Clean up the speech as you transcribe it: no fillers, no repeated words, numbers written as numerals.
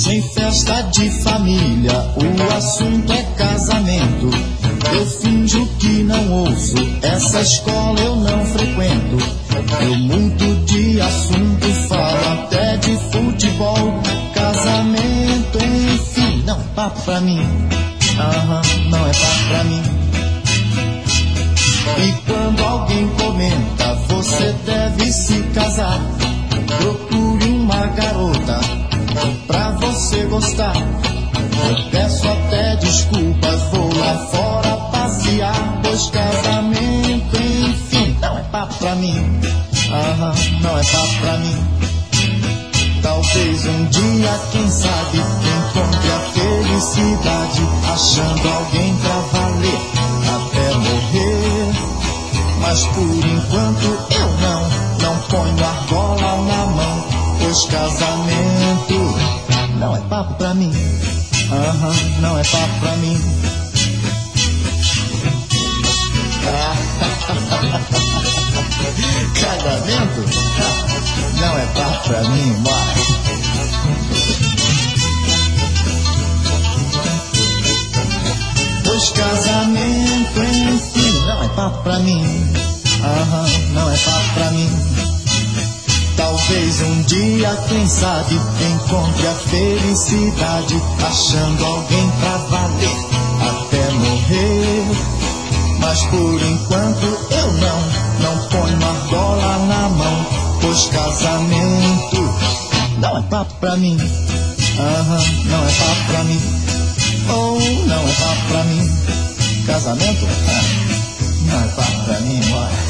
Sem festa de família, o assunto é casamento. Eu finjo que não ouço, essa escola eu não frequento. Eu muito de assunto, falo até de futebol. Casamento, enfim, não é papo pra mim. Não é papo pra mim. E quando alguém comenta, você deve se casar, procure uma garota pra você gostar. Eu peço até desculpas, vou lá fora passear, pois casamento, enfim, não é papo pra mim. Não é papo pra mim. Talvez um dia, quem sabe, encontre a felicidade, achando alguém pra valer até morrer. Mas por enquanto eu não ponho argola na mão, pois casamento não é papo pra mim. Não é papo pra mim. Casamento não é papo pra mim, mas pois casamento, enfim, não é papo pra mim. Não é papo pra mim. Talvez um dia, quem sabe, encontre a felicidade, achando alguém pra valer até morrer. Mas por enquanto eu não ponho argola na mão, pois casamento não é papo pra mim. Não é papo pra mim. Não é papo pra mim. Casamento? Não é papo pra mim, bora.